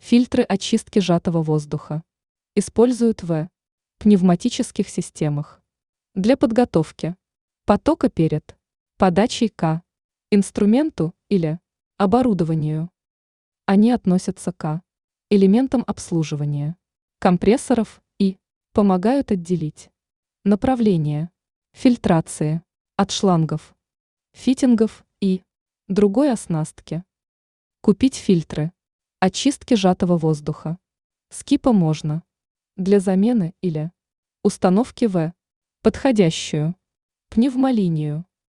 Фильтры очистки сжатого воздуха используют в пневматических системах для подготовки потока перед подачей к инструменту или оборудованию. Они относятся к элементам обслуживания компрессоров и помогают отделить направление фильтрации от шлангов, фитингов и другой оснастки. Купить фильтры очистки сжатого воздуха с КИПа можно для замены или установки в подходящую пневмолинию.